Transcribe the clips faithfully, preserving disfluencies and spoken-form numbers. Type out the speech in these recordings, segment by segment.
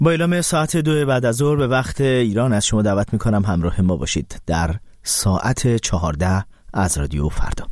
با اعلام ساعت دو بعد از ظهر به وقت ایران از شما دعوت میکنم همراه ما باشید در ساعت چهارده از رادیو فردا.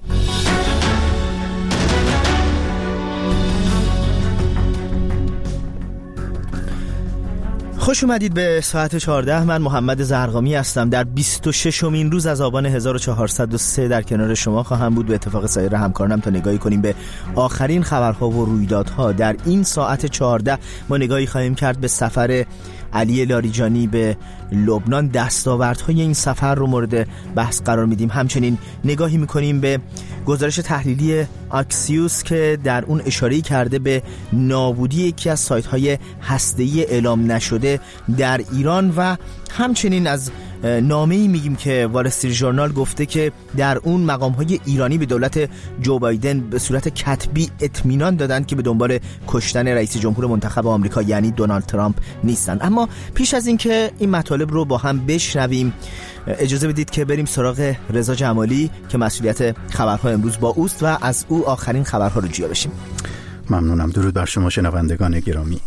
خوش اومدید به ساعت چهارده. من محمد زرقامی هستم. در بیست و ششمین روز از آبان هزار و چهارصد و سه در کنار شما خواهم بود به اتفاق سایر همکارانم تا نگاهی کنیم به آخرین خبرها و رویدادها. در این ساعت چهارده ما نگاهی خواهیم کرد به سفر علی لاریجانی به لبنان. دستاوردهای این سفر رو مورد بحث قرار میدیم. همچنین نگاهی میکنیم به گزارش تحلیلی اکسیوس که در اون اشاره کرده به نابودی یکی از سایت‌های هسته‌ای اعلام نشده در ایران و همچنین از نامه‌ای میگیم که وال استریت ژورنال گفته که در اون مقام‌های ایرانی به دولت جو بایدن به صورت کتبی اطمینان دادند که به دنبال کشتن رئیس جمهور منتخب آمریکا یعنی دونالد ترامپ نیستند. اما پیش از این که این مطالب رو با هم بشنویم اجازه بدید که بریم سراغ رضا جمالی که مسئولیت خبرها امروز با اوست و از او آخرین خبرها رو جویا بشیم. ممنونم. درود بر شما شنوندگان گرامی.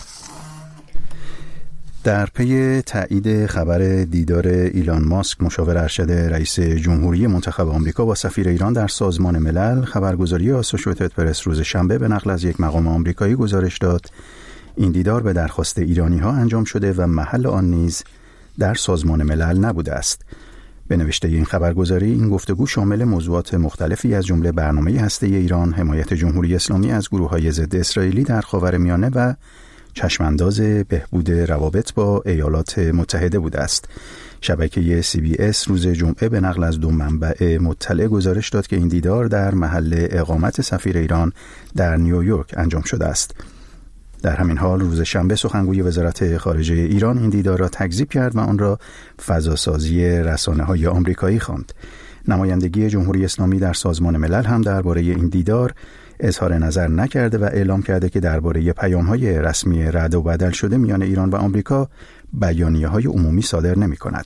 در پی تایید خبر دیدار ایلان ماسک مشاور ارشد رئیس جمهوری منتخب آمریکا با سفیر ایران در سازمان ملل، خبرگزاری آسوشییتد پرس روز شنبه به نقل از یک مقام آمریکایی گزارش داد این دیدار به درخواست ایرانی‌ها انجام شده و محل آن نیز در سازمان ملل نبوده است. به نوشته این خبرگزاری این گفتگو شامل موضوعات مختلفی از جمله برنامه هسته‌ای ایران، حمایت جمهوری اسلامی از گروه‌های ضد اسرائیلی در خاورمیانه و چشمانداز بهبود روابط با ایالات متحده بوده است. شبکه سی بی اس روز جمعه به نقل از دو منبع مطلع گزارش داد که این دیدار در محل اقامت سفیر ایران در نیویورک انجام شده است. در همین حال روز شنبه سخنگوی وزارت خارجه ایران این دیدار را تکذیب کرد و آن را فضاسازی رسانه‌های آمریکایی خواند. نمایندگی جمهوری اسلامی در سازمان ملل هم درباره این دیدار اظهار نظر نکرده و اعلام کرده که درباره پیام‌های رسمی رد و بدل شده میان ایران و آمریکا بیانیه‌های عمومی صادر نمی‌کند.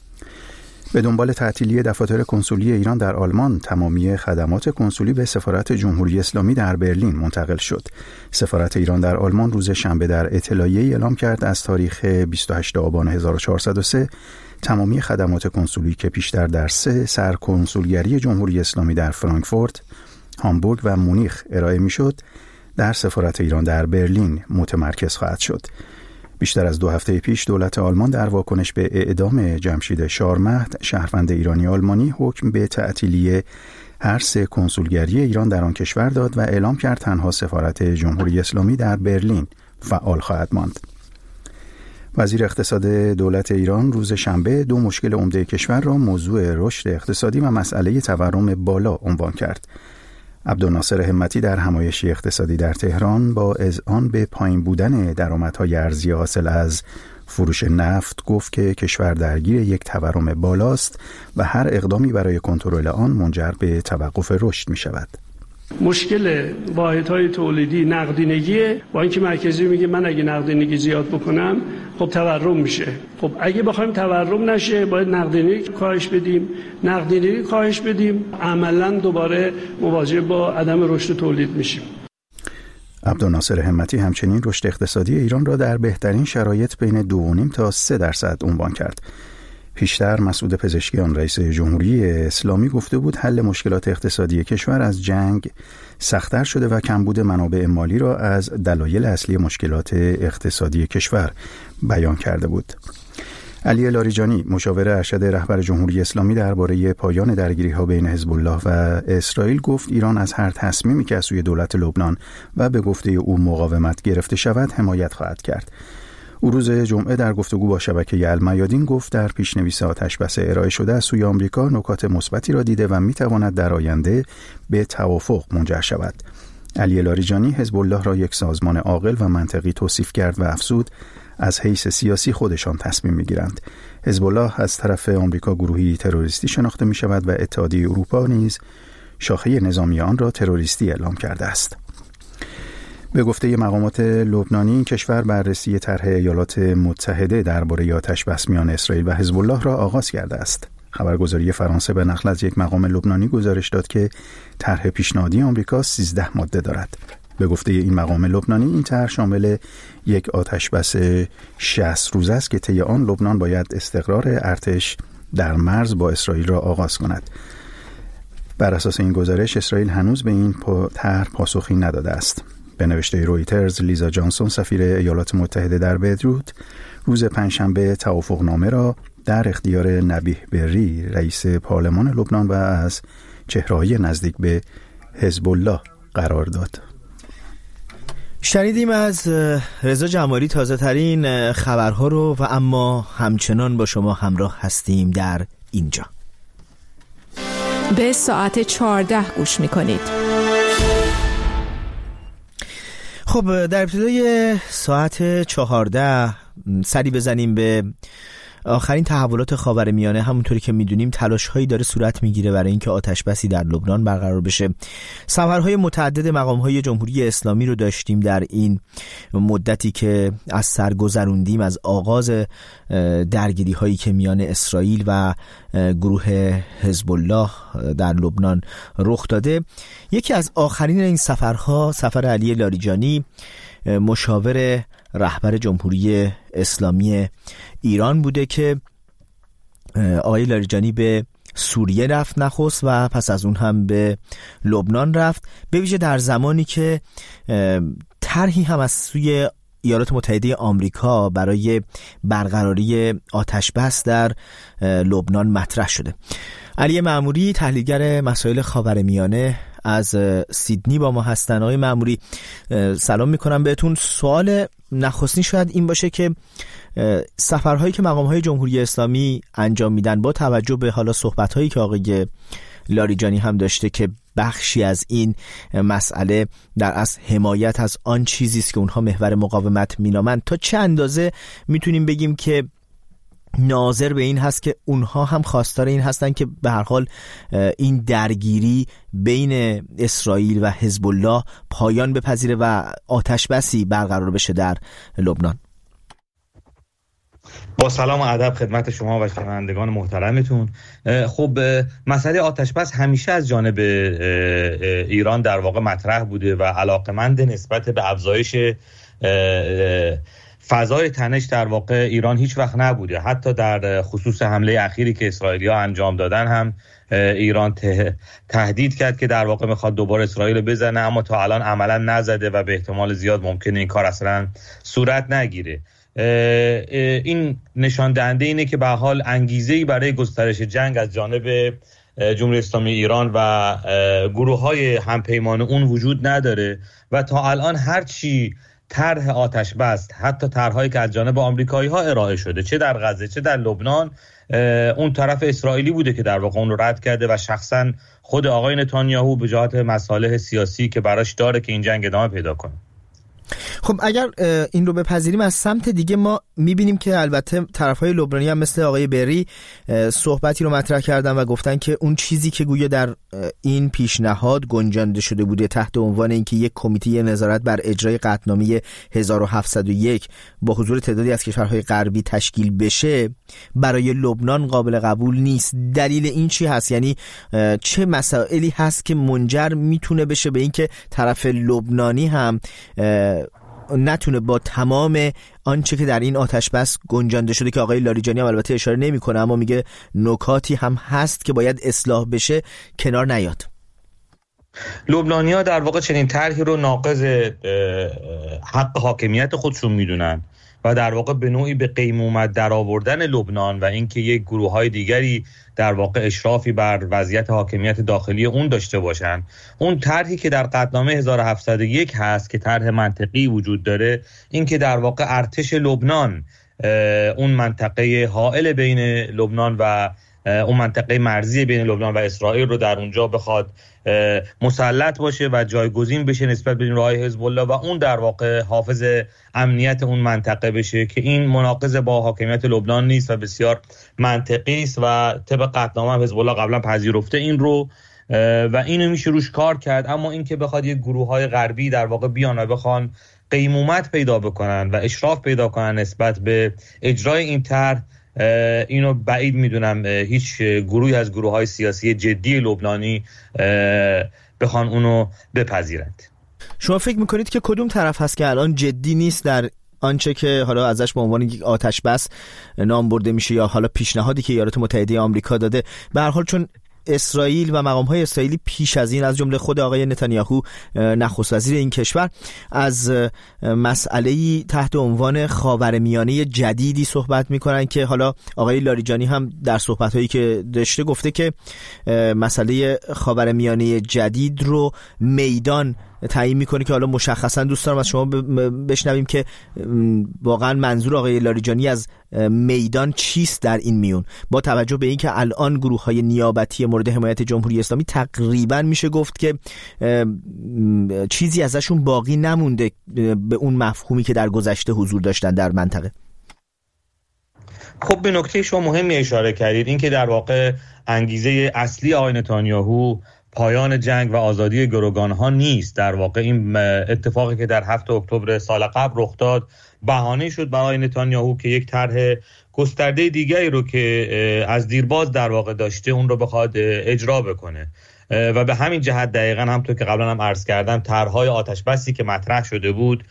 به دنبال تعطیلی دفاتر کنسولی ایران در آلمان، تمامی خدمات کنسولی به سفارت جمهوری اسلامی در برلین منتقل شد. سفارت ایران در آلمان روز شنبه در اطلاعیه‌ای اعلام کرد از تاریخ بیست و هشتم آبان هزار و چهارصد و سه تمامی خدمات کنسولی که پیشتر در سه سرکنسولگری جمهوری اسلامی در فرانکفورت، هامبورگ و مونیخ ارائه میشد، در سفارت ایران در برلین متمرکز خواهد شد. بیشتر از دو هفته پیش دولت آلمان در واکنش به اعدام جمشید شارمهد، شهروند ایرانی آلمانی، حکم به تعطیلی هر سه کنسولگری ایران در آن کشور داد و اعلام کرد تنها سفارت جمهوری اسلامی در برلین فعال خواهد ماند. وزیر اقتصاد دولت ایران روز شنبه دو مشکل عمده کشور را موضوع رشد اقتصادی و مسئله تورم بالا عنوان کرد. عبدالناصر همتی در همایشی اقتصادی در تهران با اذعان به پایین بودن درآمدهای ارزی حاصل از فروش نفت گفت که کشور درگیر یک تورم بالاست و هر اقدامی برای کنترل آن منجر به توقف رشد می شود. مشکل واحدهای تولیدی نقدینگیه، با اینکه مرکزی میگه من اگه نقدینگی زیاد بکنم خب تورم میشه. خب اگه بخوایم تورم نشه باید نقدینگی کاهش بدیم، نقدینگی کاهش بدیم، عملاً دوباره مواجه با عدم رشد تولید میشیم. عبدالناصر همتی همچنین رشد اقتصادی ایران را در بهترین شرایط بین دو و نیم تا سه درصد عنوان کرد. پیشتر مسعود پزشکیان رئیس جمهوری اسلامی گفته بود حل مشکلات اقتصادی کشور از جنگ سخت‌تر شده و کمبود منابع مالی را از دلایل اصلی مشکلات اقتصادی کشور بیان کرده بود. علی لاریجانی مشاور ارشد رهبر جمهوری اسلامی درباره پایان درگیری‌ها بین حزب الله و اسرائیل گفت ایران از هر تصمیمی که از سوی دولت لبنان و به گفته او مقاومت گرفته شود حمایت خواهد کرد. او روز جمعه در گفتگو با شبکه المیادین گفت در پیشنویس آتشبس ارائه شده از سوی آمریکا نکات مثبتی را دیده و میتواند در آینده به توافق منجر شود. علی لاریجانی حزب الله را یک سازمان عاقل و منطقی توصیف کرد و افزود از حیث سیاسی خودشان تصمیم میگیرند. حزب الله از طرف آمریکا گروهی تروریستی شناخته می شود و اتحادیه اروپا نیز شاخه نظامی آن را تروریستی اعلام کرده است. به گفته مقامات لبنانی این کشور بررسی طرح ایالات متحده درباره آتش‌بس میان اسرائیل و حزب الله را آغاز کرده است. خبرگزاری فرانسه به نقل از یک مقام لبنانی گزارش داد که طرح پیشنهادی آمریکا سیزده ماده دارد. به گفته این مقام لبنانی این طرح شامل یک آتشبس شصت روزه است که طی آن لبنان باید استقرار ارتش در مرز با اسرائیل را آغاز کند. بر اساس این گزارش اسرائیل هنوز به این طرح پاسخی نداده است. به نوشته رویترز، لیزا جانسون سفیر ایالات متحده در بیروت روز پنجشنبه توافقنامه را در اختیار نبیه بری رئیس پارلمان لبنان و از چهره‌های نزدیک به حزب الله قرار داد. شنیدیم از رضا جمالی تازه ترین خبرها رو و اما همچنان با شما همراه هستیم در اینجا. به ساعت چهارده گوش میکنید. خب در ابتدای ساعت چهارده سری بزنیم به آخرین تحولات خاورمیانه. همونطوری که میدونیم تلاش‌هایی داره صورت میگیره برای اینکه آتشبسی در لبنان برقرار بشه. سفرهای متعدد مقام‌های جمهوری اسلامی رو داشتیم در این مدتی که از سر گذروندیم از آغاز درگیری‌هایی که میان اسرائیل و گروه حزب الله در لبنان رخ داده. یکی از آخرین این سفرها سفر علی لاریجانی، مشاور رهبر جمهوری اسلامی ایران بوده که آقای لاریجانی به سوریه رفت نخست و پس از اون هم به لبنان رفت، به ویژه در زمانی که طرحی هم از سوی ایالات متحده آمریکا برای برقراری آتشبس در لبنان مطرح شده. علی مأموری تحلیلگر مسائل خاورمیانه از سیدنی با ما هستن. آقای مأموری سلام میکنم بهتون. سوال نخستین شاید این باشه که سفرهایی که مقام‌های جمهوری اسلامی انجام میدن با توجه به حالا صحبت‌هایی که آقای لاریجانی هم داشته که بخشی از این مسئله در اصل حمایت از آن چیزی است که اونها محور مقاومت مینامند، تا چه اندازه میتونیم بگیم که ناظر به این هست که اونها هم خواستار این هستن که به هر حال این درگیری بین اسرائیل و حزب الله پایان بپذیره و آتش بسی برقرار بشه در لبنان؟ با سلام و ادب خدمت شما و شنوندگان محترمتون. خب مسئله آتش بس همیشه از جانب ایران در واقع مطرح بوده و علاقمند نسبت به افزایش فضای تنش در واقع ایران هیچ وقت نبوده. حتی در خصوص حمله اخیری که اسرائیلی‌ها انجام دادن هم ایران تهدید کرد که در واقع میخواد دوباره اسرائیل بزنه، اما تا الان عملا نزده و به احتمال زیاد ممکنه این کار اصلا صورت نگیره. این نشان دهنده اینه که به حال انگیزه‌ای برای گسترش جنگ از جانب جمهوری اسلامی ایران و گروه‌های همپیمان اون وجود نداره و تا الان هر چی طرح آتش بس، حتی طرح‌هایی که از جانب آمریکایی‌ها ارائه شده چه در غزه چه در لبنان، اون طرف اسرائیلی بوده که در واقع اون رو رد کرده و شخصا خود آقای نتانیاهو به جهت مصالح سیاسی که براش داره که این جنگ ادامه پیدا کنه. خب اگر این رو بپذیریم، از سمت دیگه ما میبینیم که البته طرفهای لبنانی هم مثل آقای بری صحبتی رو مطرح کردن و گفتن که اون چیزی که گویا در این پیشنهاد گنجانده شده بوده تحت عنوان اینکه یک کمیته نظارت بر اجرای قطعنامه هزار و هفتصد و یک با حضور تعدادی از کشورهای غربی تشکیل بشه، برای لبنان قابل قبول نیست. دلیل این چی هست؟ یعنی چه مسائلی هست که منجر میتونه بشه به اینکه طرف لبنانی هم نتونه با تمام آنچه که در این آتش بس گنجانده شده، که آقای لاریجانی هم البته اشاره نمیکنه اما میگه نکاتی هم هست که باید اصلاح بشه، کنار نیاد؟ لبنانی‌ها در واقع چنین طرحی رو ناقض حق حاکمیت خودشون میدونن و در واقع به نوعی به قیمومت در آوردن لبنان و اینکه یک گروه‌های دیگری در واقع اشرافی بر وضعیت حاکمیت داخلی اون داشته باشن. اون طرحی که در قطعنامه هزار و هفتصد و یک هست که طرح منطقی وجود داره، این که در واقع ارتش لبنان اون منطقه حائل بین لبنان و اون منطقه مرزی بین لبنان و اسرائیل رو در اونجا بخواد مسلط باشه و جایگزین بشه نسبت به نیروهای حزب الله و اون در واقع حافظ امنیت اون منطقه بشه، که این مناقض با حاکمیت لبنان نیست و بسیار منطقی است و طبق قطعنامه حزب الله قبلا پذیرفته این رو و اینو میشه روش کار کرد. اما این که بخواد یک گروه‌های غربی در واقع بیان و بخوان قیمومت پیدا بکنن و اشراف پیدا کنن نسبت به اجرای این طرح، اینو بعید میدونم هیچ گروهی از گروه‌های سیاسی جدی لبنانی بخوان اونو بپذیرند. شما فکر میکنید که کدوم طرف هست که الان جدی نیست در آنچه که حالا ازش به عنوان یک آتش بس نام برده میشه یا حالا پیشنهادی که ایالات متحده آمریکا داده؟ به هر حال چون اسرائیل و مقام‌های اسرائیلی پیش از این، از جمله خود آقای نتانیاهو نخست وزیر این کشور، از مسئله‌ای تحت عنوان خاورمیانه جدیدی صحبت می‌کنن که حالا آقای لاریجانی هم در صحبت‌هایی که داشته گفته که مسئله خاورمیانه جدید رو میدان تعیین میکنه، که حالا مشخصا دوست دارم از شما بشنویم که واقعا منظور آقای لاریجانی از میدان چیست در این میون، با توجه به اینکه الان گروه‌های نیابتی مورد حمایت جمهوری اسلامی تقریبا میشه گفت که چیزی ازشون باقی نمونده به اون مفهومی که در گذشته حضور داشتن در منطقه. خب به نکته شما مهمی اشاره کردید، این که در واقع انگیزه اصلی آقای نتانیاهو پایان جنگ و آزادی گروگانها نیست. در واقع این اتفاقی که در هفتم اکتبر سال قبل رخ داد بهانه شد برای نتانیاهو که یک طرح گسترده دیگری رو که از دیرباز در واقع داشته اون رو بخواد اجرا بکنه و به همین جهت دقیقاً همونطور که قبلا هم عرض کردم طرح‌های آتش بسی که مطرح شده بود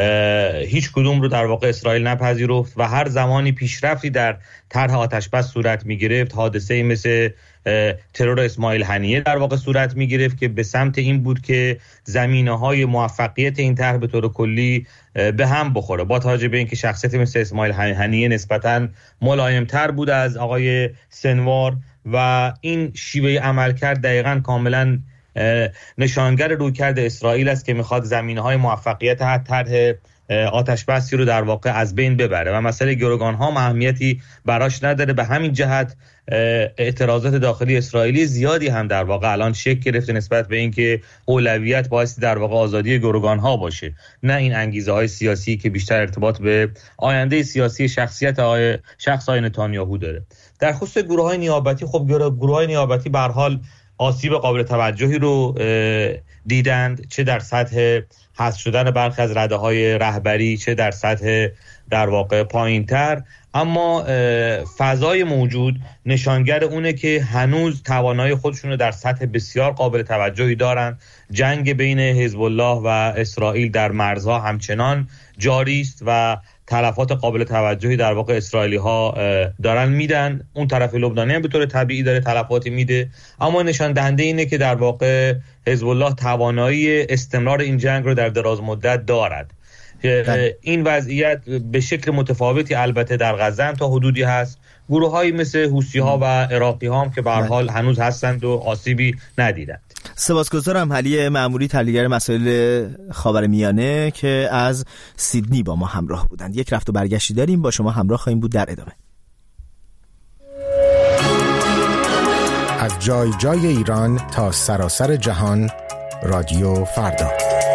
هیچ کدوم رو در واقع اسرائیل نپذیرفت و هر زمانی پیشرفتی در طرح آتش بس صورت می‌گرفت، حادثه‌ای مثل ترور اسماعیل هنیه در واقع صورت می‌گرفت که به سمت این بود که زمینه‌های موفقیت این طرح به طور کلی به هم بخوره، با توجه به اینکه شخصیت مثل اسماعیل هنیه نسبتاً ملایم‌تر بود از آقای سنوار و این شیوه عملکرد دقیقاً کاملاً نشانگر رویکرد اسرائیل است که میخواد زمینه‌های موفقیت هر طرح آتش بسی رو در واقع از بین ببره و مسئله گروگان‌ها اهمیتی براش نداره. به همین جهت اعتراضات داخلی اسرائیلی زیادی هم در واقع الان شکل گرفته نسبت به اینکه اولویت بایستی در واقع آزادی گروگان‌ها باشه، نه این انگیزه‌های سیاسی که بیشتر ارتباط به آینده سیاسی شخصیت آقای شخص آقای نتانیاهو داره. در خصوص گروه‌های نیابتی، خب گروه‌های نیابتی به هر حال آسیب قابل توجهی رو دیدند، چه در سطح حذف شدن برخی از رده‌های رهبری، چه در سطح در واقع پایین‌تر، اما فضای موجود نشانگر اونه که هنوز توانایی خودشون رو در سطح بسیار قابل توجهی دارن. جنگ بین حزب الله و اسرائیل در مرزها همچنان جاری است و تلفات قابل توجهی در واقع اسرائیلی ها دارن میدن. اون طرف لبنانی هم به طور طبیعی داره تلفاتی میده، اما نشان دهنده اینه که در واقع حزب الله توانایی استمرار این جنگ رو در دراز مدت دارد. این وضعیت به شکل متفاوتی البته در غزه هم تا حدودی هست. گروه‌هایی مثل حوثی‌ها و عراقی‌ها هم که به هر حال هنوز هستند و آسیبی ندیدند. سپاسگزارم علی معموری، تحلیلگر مسائل خاورمیانه که از سیدنی با ما همراه بودند. یک رفت و برگشتی داریم، با شما همراه خواهیم بود در ادامه. از جای جای ایران تا سراسر جهان، رادیو فردا.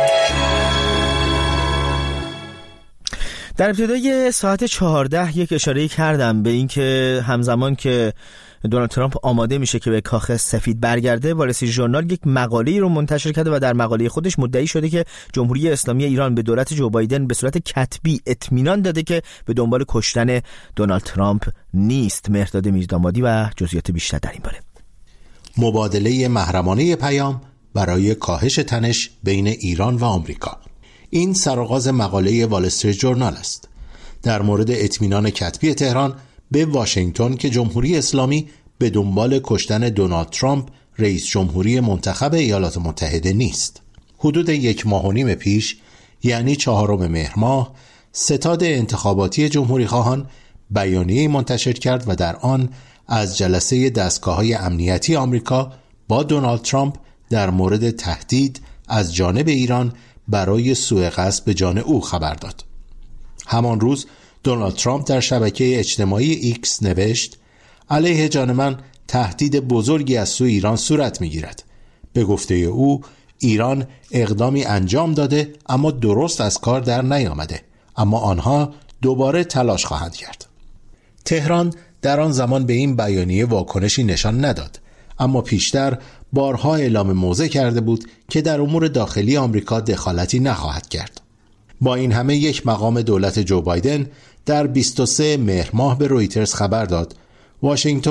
در ابتدای ساعت چهارده یک اشاره کردم به این که همزمان که دونالد ترامپ آماده میشه که به کاخ سفید برگرده، وال استریت ژورنال یک مقاله‌ای رو منتشر کرده و در مقاله خودش مدعی شده که جمهوری اسلامی ایران به دولت جو بایدن به صورت کتبی اطمینان داده که به دنبال کشتن دونالد ترامپ نیست. مهرداد میردامادی و جزئیات بیشتر در این باره. مبادله محرمانه پیام برای کاهش تنش بین ایران و آمریکا. این سرآغاز مقاله وال استریت ژورنال است در مورد اطمینان کتبی تهران به واشنگتن که جمهوری اسلامی به دنبال کشتن دونالد ترامپ رئیس جمهوری منتخب ایالات متحده نیست. حدود یک ماه و نیم پیش، یعنی چهارم مهر ماه، ستاد انتخاباتی جمهوری خواهان بیانیه‌ای منتشر کرد و در آن از جلسه دستگاه‌های امنیتی آمریکا با دونالد ترامپ در مورد تهدید از جانب ایران برای سوء قصد به جان او خبر داد. همان روز دونالد ترامپ در شبکه اجتماعی ایکس نوشت: علیه جان من تهدید بزرگی از سوی ایران صورت می‌گیرد. به گفته او ایران اقدامی انجام داده اما درست از کار در نیامده، اما آنها دوباره تلاش خواهند کرد. تهران در آن زمان به این بیانیه واکنشی نشان نداد، اما پیشتر بارها اعلام موضع کرده بود که در امور داخلی آمریکا دخالتی نخواهد کرد. با این همه یک مقام دولت جو بایدن در بیست و سوم مهر ماه به رویترز خبر داد واشنگتن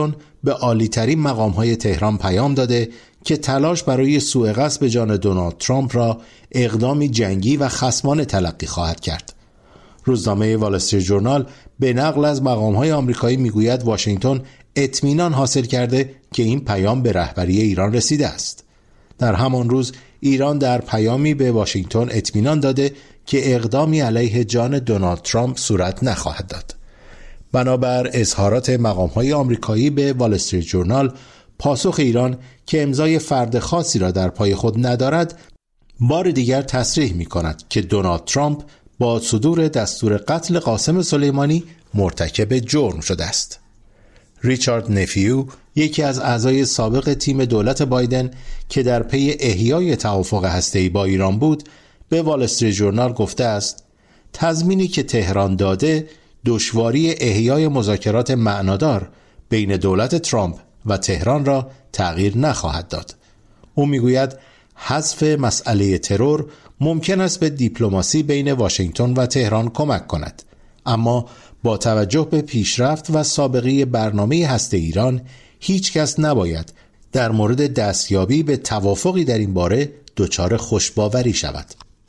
به عالی‌ترین مقام‌های تهران پیام داده که تلاش برای سوء قصد به جان دونالد ترامپ را اقدامی جنگی و خصمانه تلقی خواهد کرد. روزنامه وال استریت ژورنال به نقل از مقام‌های آمریکایی میگوید واشنگتن اطمینان حاصل کرده که این پیام به رهبری ایران رسیده است. در همان روز ایران در پیامی به واشنگتن اطمینان داده که اقدامی علیه جان دونالد ترامپ صورت نخواهد داد. بنابر اظهارات مقام‌های آمریکایی به وال استریت ژورنال، پاسخ ایران که امضای فرد خاصی را در پای خود ندارد، بار دیگر تصریح می‌کند که دونالد ترامپ با صدور دستور قتل قاسم سلیمانی مرتکب جرم شده است. ریچارد نفیو، یکی از اعضای سابق تیم دولت بایدن که در پی احیای توافق هسته‌ای با ایران بود، به وال استریت ژورنال گفته است تضمینی که تهران داده دشواری احیای مذاکرات معنادار بین دولت ترامپ و تهران را تغییر نخواهد داد. او میگوید حذف مسئله ترور ممکن است به دیپلماسی بین واشنگتن و تهران کمک کند، اما با توجه به پیشرفت و سابقه برنامه هسته ایران هیچ کس نباید در مورد دستیابی به توافقی در این باره دچار خوشباوری شود.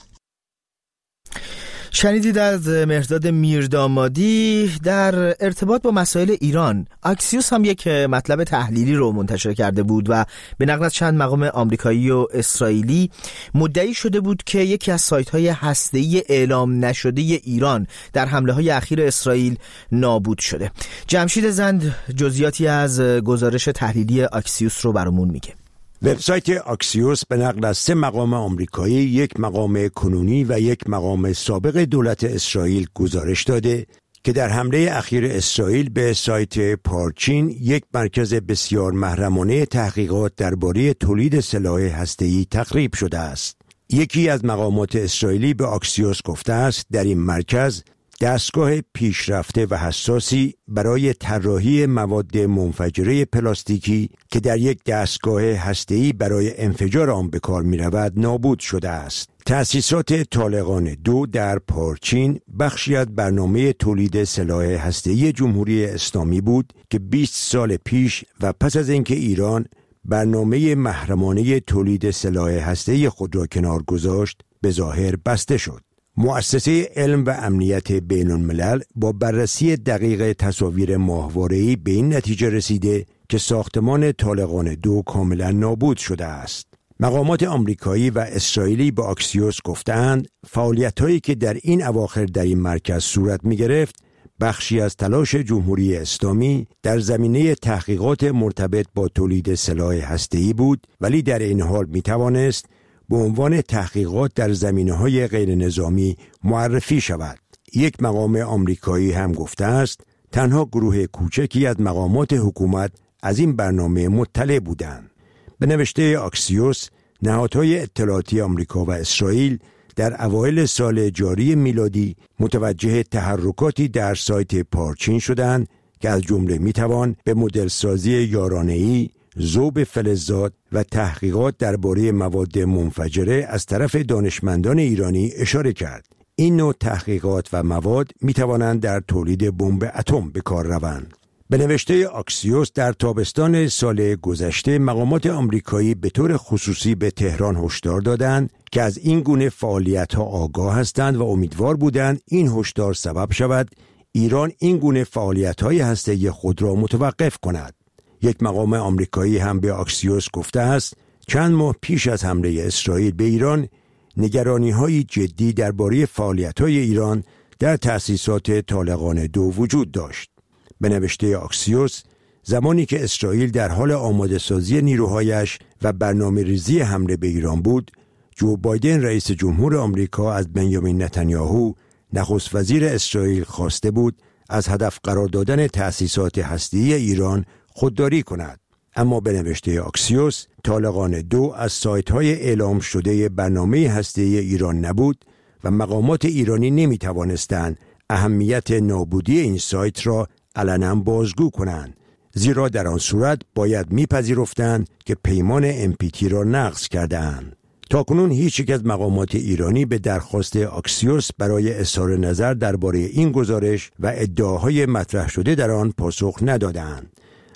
شنیدید از مهرداد میردامادی در ارتباط با مسائل ایران. اکسیوس هم یک مطلب تحلیلی رو منتشر کرده بود و به نقل از چند مقام آمریکایی و اسرائیلی مدعی شده بود که یکی از سایت‌های هسته‌ای اعلام نشده ایران در حمله‌های اخیر اسرائیل نابود شده. جمشید زند جزئیاتی از گزارش تحلیلی اکسیوس رو برامون میگه. وبسایت اکسیوس به نقل از سه مقام آمریکایی، یک مقام کنونی و یک مقام سابق دولت اسرائیل گزارش داده که در حمله اخیر اسرائیل به سایت پارچین، یک مرکز بسیار محرمانه تحقیقات درباره تولید سلاح هسته‌ای تخریب شده است. یکی از مقامات اسرائیلی به اکسیوس گفته است در این مرکز دستگاه پیشرفته و حساسی برای طراحی مواد منفجره پلاستیکی که در یک دستگاه هسته‌ای برای انفجار آن به کار می‌رود نابود شده است. تأسیسات طالقان دو در پارچین بخشی از برنامه تولید سلاح هسته‌ای جمهوری اسلامی بود که بیست سال پیش و پس از اینکه ایران برنامه محرمانه تولید سلاح هسته‌ای خود را کنار گذاشت به ظاهر بسته شد. مؤسسه علم و امنیت بین الملل با بررسی دقیق تصاویر ماهواره‌ای به این نتیجه رسیده که ساختمان طالقان دو کاملا نابود شده است. مقامات آمریکایی و اسرائیلی به اکسیوس گفتند فعالیت‌هایی که در این اواخر در این مرکز صورت می‌گرفت بخشی از تلاش جمهوری اسلامی در زمینه تحقیقات مرتبط با تولید سلاح هسته‌ای بود، ولی در این حال می‌توانست به عنوان تحقیقات در زمینه‌های غیر نظامی معرفی شود. یک مقام آمریکایی هم گفته است تنها گروه کوچکی از مقامات حکومت از این برنامه مطلع بودند. به نوشته اکسیوس، نهادهای اطلاعاتی آمریکا و اسرائیل در اوایل سال جاری میلادی متوجه تحرکاتی در سایت پارچین شدند که از جمله میتوان به مدل سازی یارانه‌ای، ذوب فلزات و تحقیقات درباره مواد منفجره از طرف دانشمندان ایرانی اشاره کرد. این نوع تحقیقات و مواد می توانند در تولید بمب اتم به کار روند. به نوشته اکسیوس، در تابستان سال گذشته مقامات آمریکایی به طور خصوصی به تهران هشدار دادند که از این گونه فعالیت‌ها آگاه هستند و امیدوار بودند این هشدار سبب شود ایران این گونه فعالیت‌های هسته‌ای خود را متوقف کند. یک مقام آمریکایی هم به اکسیوس گفته است چند ماه پیش از حمله اسرائیل به ایران نگرانی‌های جدی درباره فعالیت‌های ایران در تأسیسات طالقان دو وجود داشت. به نوشته اکسیوس، زمانی که اسرائیل در حال آماده سازی نیروهایش و برنامه ریزی حمله به ایران بود، جو بایدن رئیس جمهور آمریکا از بنیامین نتانیاهو نخست وزیر اسرائیل خواسته بود از هدف قرار دادن تأسیسات هسته‌ای ایران خودداری کند. اما به نوشته اکسیوس، طالقان دو از سایت‌های اعلام شده برنامه هسته‌ای ایران نبود و مقامات ایرانی نمی‌توانستند اهمیت نابودی این سایت را علنا بازگو کنند، زیرا در آن صورت باید می‌پذیرفتند که پیمان ام پی تی را نقض کرده‌اند. تاکنون هیچ یک از مقامات ایرانی به درخواست اکسیوس برای اظهار نظر درباره این گزارش و ادعاهای مطرح شده در آن پاسخ ندادند.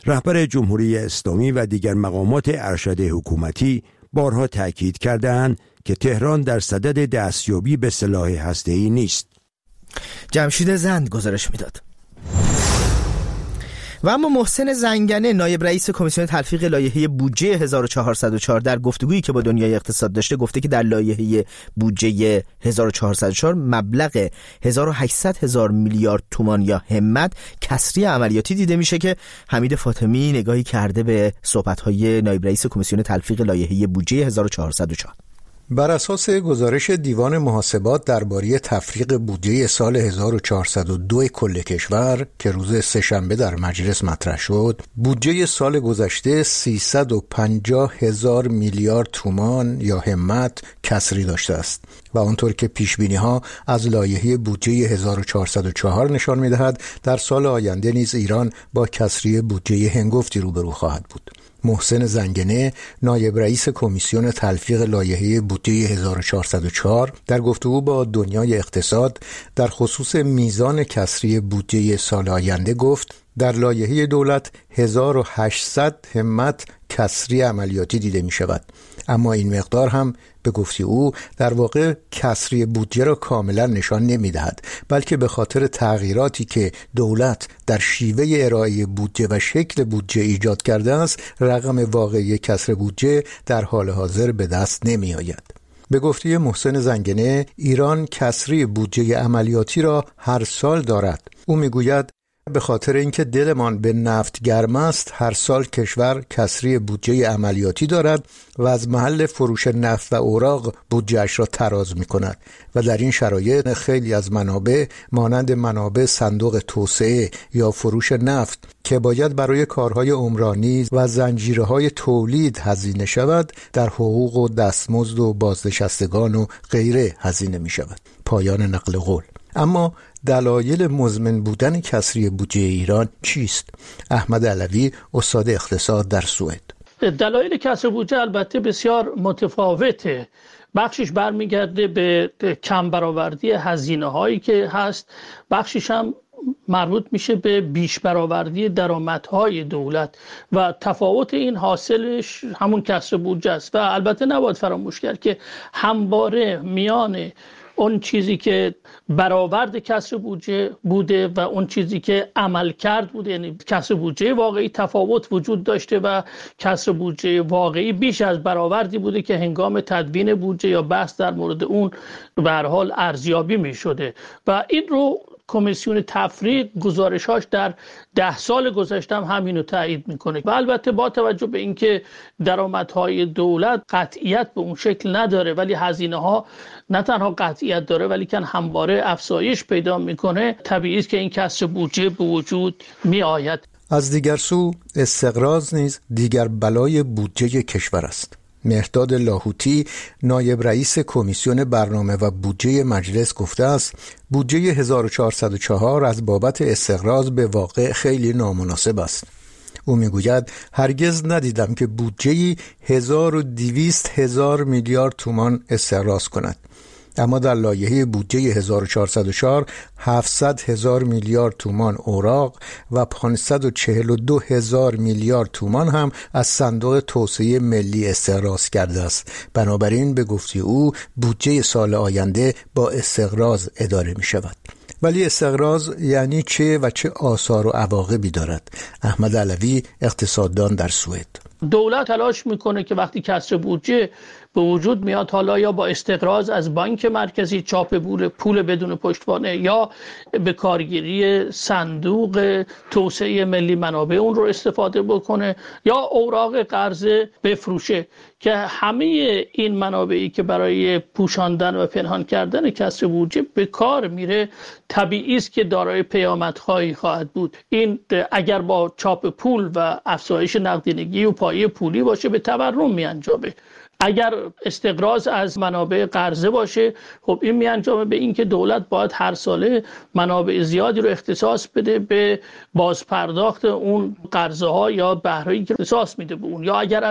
رهبر جمهوری اسلامی و دیگر مقامات ارشد حکومتی بارها تأکید کردند که تهران در صدد دستیابی به سلاح هسته‌ای نیست. جمشید زند گزارش میداد. و اما محسن زنگنه نایب رئیس کمیسیون تلفیق لایحه بودجه هزار و چهارصد و چهار در گفتگویی که با دنیای اقتصاد داشته گفته که در لایحه بودجه هزار و چهارصد و چهار مبلغ هزار و هشتصد هزار میلیارد تومان یا همت کسری عملیاتی دیده میشه که حمید فاطمی نگاهی کرده به صحبت‌های نایب رئیس کمیسیون تلفیق لایحه بودجه هزار و چهارصد و چهار. بر اساس گزارش دیوان محاسبات درباره تفریق بودجه سال هزار و چهارصد و دو کل کشور که روز سه‌شنبه در مجلس مطرح شد، بودجه سال گذشته سیصد و پنجاه هزار میلیارد تومان یا همت کسری داشته است و آنطور که پیشبینی‌ها از لایحه بودجه هزار و چهارصد و چهار نشان می‌دهد در سال آینده نیز ایران با کسری بودجه هنگفتی روبرو خواهد بود. محسن زنگنه نایب رئیس کمیسیون تلفیق لایحه بودجه هزار و چهارصد و چهار در گفتگو با دنیای اقتصاد در خصوص میزان کسری بودجه سال آینده گفت در لایحه دولت هزار و هشتصد همت کسری عملیاتی دیده می شود، اما این مقدار هم به گفته او در واقع کسری بودجه را کاملا نشان نمی دهد، بلکه به خاطر تغییراتی که دولت در شیوه ارائه بودجه و شکل بودجه ایجاد کرده است رقم واقعی کسر بودجه در حال حاضر به دست نمی آید. به گفته محسن زنگنه ایران کسری بودجه عملیاتی را هر سال دارد. او می گوید به خاطر اینکه دلمان به نفت گرم است هر سال کشور کسری بودجه عملیاتی دارد و از محل فروش نفت و اوراق بودجهش را تراز می کند و در این شرایط خیلی از منابع مانند منابع صندوق توسعه یا فروش نفت که باید برای کارهای عمرانی و زنجیرهای تولید هزینه شود در حقوق و دستمزد و بازنشستگان و غیره هزینه می شود. پایان نقل قول. اما دلایل مزمن بودن کسری بودجه ایران چیست؟ احمد علوی استاد اقتصاد در سوئد. دلایل کسر بودجه البته بسیار متفاوته. بخشش برمیگرده به کم برآوردی هزینه هایی که هست، بخشش هم مربوط میشه به بیش برآوردی درآمدهای دولت و تفاوت این حاصلش همون کسر بودجه است. و البته نباید فراموش کرد که همواره میان اون چیزی که برآورد کسر بودجه بوده و اون چیزی که عمل کرد بوده، یعنی کسر بودجه واقعی تفاوت وجود داشته و کسر بودجه واقعی بیش از برآوردی بوده که هنگام تدوین بودجه یا بحث در مورد اون به هر حال ارزیابی می شده و این رو کمیسیون تفریق گزارشاش در ده سال گذشته هم همینو تایید میکنه و البته با توجه به اینکه درآمدهای دولت قطعیت به اون شکل نداره ولی هزینه ها نه تنها قطعیت داره ولی که همواره افزایش پیدا میکنه، طبیعی است که این کسر بودجه به وجود می آید. از دیگر سو استقراض نیز دیگر بلای بودجه کشور است. مهرداد لاهوتی نایب رئیس کمیسیون برنامه و بودجه مجلس گفته است بودجه هزار و چهارصد و چهار از بابت استقراض به واقع خیلی نامناسب است. او میگوید هرگز ندیدم که بودجه‌ای هزار و دویست هزار میلیارد تومان استقراض کند، اما در لایحه بودجه هزار و چهارصد و چهار هفتصد هزار میلیارد تومان اوراق و پانصد و چهل و دو هزار میلیارد تومان هم از صندوق توسعه ملی استقراض کرده است. بنابراین به گفته او بودجه سال آینده با استقراض اداره می شود. ولی استقراض یعنی چه و چه آثار و عواقبی دارد؟ احمد علوی اقتصاددان در سوئد. دولت تلاش میکنه که وقتی کسر بودجه به وجود میاد حالا یا با استقراض از بانک مرکزی چاپ پول پول بدون پشتوانه یا به کارگیری صندوق توسعه ملی منابع اون رو استفاده بکنه یا اوراق قرضه بفروشه که همه این منابعی که برای پوشاندن و پنهان کردن کسر بودجه به کار میره طبیعی است که دارای پیامدهایی خواهد بود. این اگر با چاپ پول و افزایش نقدینگی و پایه پولی باشه به تورم میانجامه. اگر استقراض از منابع قرضه باشه خب این میانجامه به این که دولت باید هر ساله منابع زیادی رو اختصاص بده به بازپرداخت اون قرضه ها یا بهره‌ای که اختصاص میده به اون، یا اگر از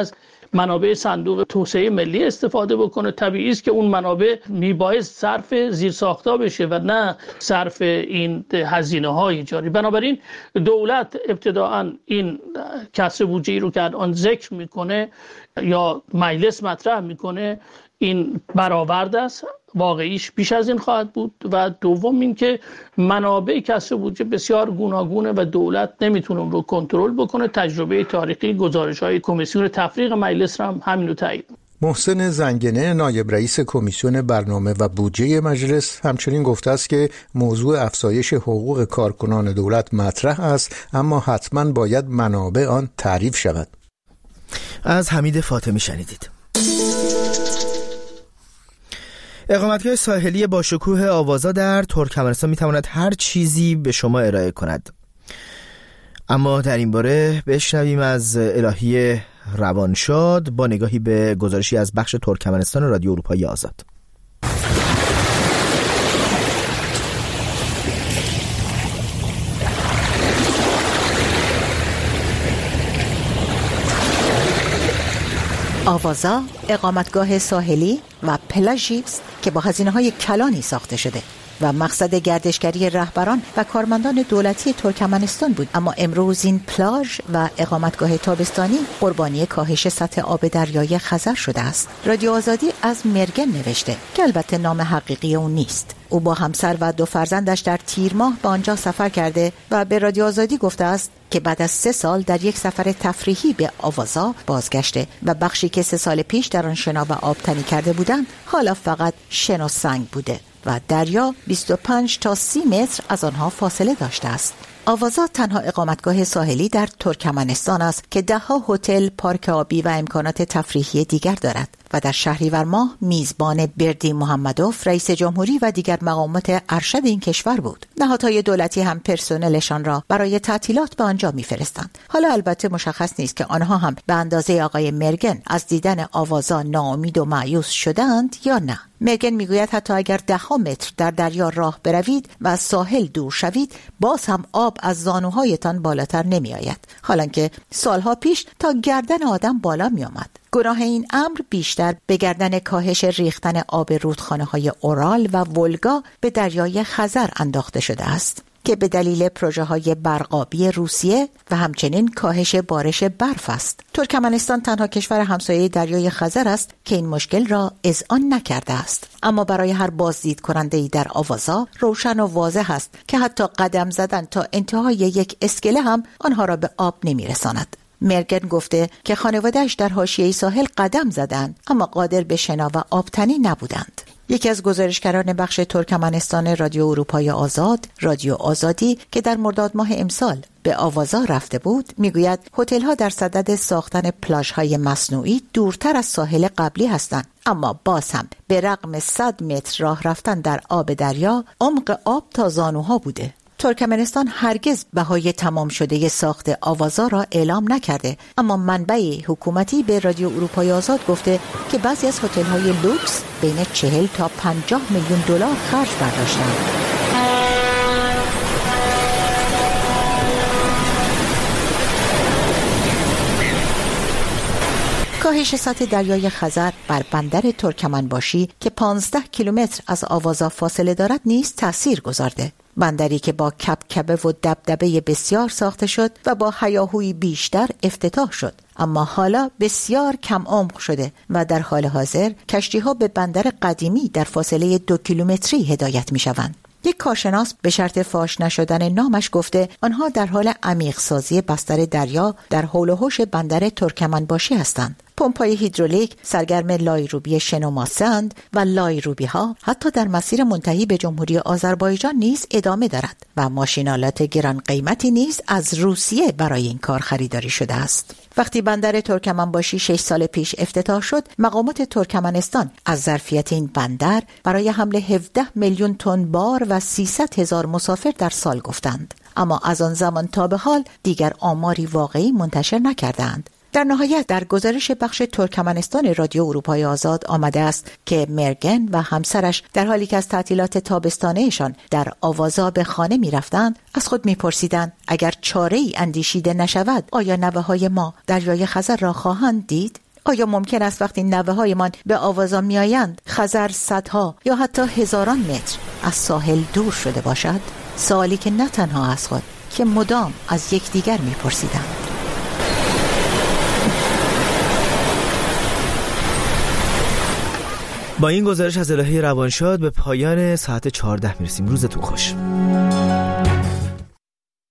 منابع صندوق توسعه ملی استفاده بکنه. طبیعی است که اون منابع میبایست صرف زیرساخت‌ها بشه و نه صرف این هزینه‌های جاری. بنابراین دولت ابتداءً این کسر بودجه‌ای رو که الان ذکر میکنه یا مجلس مطرح میکنه این برآورد است، واقعیش بیش از این خواهد بود. و دوم این که منابع کسر بودجه بسیار گوناگونه و دولت نمیتونه اون رو کنترل بکنه. تجربه تاریخی گزارش‌های کمیسیون تفریق مجلس هم همین رو تایید. محسن زنگنه نایب رئیس کمیسیون برنامه و بودجه مجلس همچنین گفته است که موضوع افزایش حقوق کارکنان دولت مطرح است، اما حتما باید منابع آن تعریف شود. از حمید فاطمی شنیدید. اقامتگاه ساحلی با شکوه آوازا در ترکمنستان میتواند هر چیزی به شما ارائه کند، اما در این باره بشنویم از الهی روانشاد با نگاهی به گزارشی از بخش ترکمنستان رادیو اروپای آزاد. آوازا اقامتگاه ساحلی و پلاژی است که با هزینه‌های کلانی ساخته شده و مقصد گردشگری رهبران و کارمندان دولتی ترکمنستان بود، اما امروز این پلاژ و اقامتگاه تابستانی قربانی کاهش سطح آب دریای خزر شده است. رادیو آزادی از مرگن نوشته که البته نام حقیقی اون نیست. او با همسر و دو فرزندش در تیر ماه به آنجا سفر کرده و به رادیو آزادی گفته است که بعد از سه سال در یک سفر تفریحی به آوازا بازگشته و بخشی که سه سال پیش در آن شنا و آبتنی کرده بودند حالا فقط شن و سنگ بوده و دریا بیست و پنج تا سی متر از آنها فاصله داشته است. آوازا تنها اقامتگاه ساحلی در ترکمنستان است که ده ها هتل، پارک آبی و امکانات تفریحی دیگر دارد و در شهریور ماه میزبان بردی محمدوف رئیس جمهوری و دیگر مقامات ارشد این کشور بود. نهادهای دولتی هم پرسنلشان را برای تعطیلات به آنجا میفرستند. حالا البته مشخص نیست که آنها هم به اندازه آقای مرگن از دیدن آوازا ناامید و مایوس شدند یا نه. مرگن میگوید حتی اگر ده ها متر در دریا راه بروید و از ساحل دور شوید باز هم آب از زانوهایتان بالاتر نمی آید، حالانکه سالها پیش تا گردن آدم بالا می آمد. گناه این امر بیشتر به گردن کاهش ریختن آب رودخانه‌های اورال و ولگا به دریای خزر انداخته شده است که به دلیل پروژه‌های برقابی روسیه و همچنین کاهش بارش برف است. ترکمنستان تنها کشور همسایه دریای خزر است که این مشکل را اذعان نکرده است، اما برای هر بازدید کننده‌ای در آوازا روشن و واضح است که حتی قدم زدن تا انتهای یک اسکله هم آنها را به آب نمی‌رساند. مرگن گفته که خانواده‌اش در حاشیه ساحل قدم زدند اما قادر به شنا و آبتنی نبودند. یکی از گزارشگران بخش ترکمنستان رادیو اروپای آزاد، رادیو آزادی، که در مرداد ماه امسال به آوازا رفته بود، میگوید هتل‌ها در صدد ساختن پلاژهای مصنوعی دورتر از ساحل قبلی هستند، اما باز هم به رغم صد متر راه رفتن در آب دریا، عمق آب تا زانوها بوده. ترکمنستان هرگز بهای تمام شده ساخت آوازا را اعلام نکرده، اما منبع حکومتی به رادیو اروپای آزاد گفته که بعضی از هتل‌های لوکس بین چهل تا پنجاه میلیون دلار خرج برداشتند. کاهش سطح دریای خزر بر بندر ترکمنباشی که پانزده کیلومتر از آوازا فاصله دارد نیز تأثیر گذارده. بندری که با کبکبه و دبدبه بسیار ساخته شد و با هیاهوی بیشتر افتتاح شد، اما حالا بسیار کم عمق شده و در حال حاضر کشتی‌ها به بندر قدیمی در فاصله دو کیلومتری هدایت می‌شوند. یک کارشناس به شرط فاش نشدن نامش گفته آنها در حال عمیق سازی بستر دریا در حول و حوش بندر ترکمنباشی هستند. پمپ‌های هیدرولیک سرگرم لایروبی شنوماسند و لایروبی ها حتی در مسیر منتهی به جمهوری آذربایجان نیز ادامه دارد و ماشینالات گران قیمتی نیز از روسیه برای این کار خریداری شده است. وقتی بندر ترکمنباشی شش سال پیش افتتاح شد، مقامات ترکمنستان از ظرفیت این بندر برای حمل هفده میلیون تن بار و سیصد هزار مسافر در سال گفتند، اما از آن زمان تا به حال دیگر آماری واقعی منتشر نکردند. در نهایت در گزارش بخش ترکمنستان رادیو اروپای آزاد آمده است که مرگن و همسرش در حالی که از تعطیلات تابستانهشان در آوازا به خانه می رفتند از خود می پرسیدند اگر چاره ای اندیشیده نشود آیا نوه‌های ما دریای خزر را خواهند دید؟ آیا ممکن است وقتی نوه هایمان به آوازان می آیند خزر صدها یا حتی هزاران متر از ساحل دور شده باشد؟ سوالی که نه تنها از خود که مدام از یکدیگر می پرسیدند. با این گزارش از الهه روانشاد به پایان ساعت چهارده میرسیم. روزتون خوش.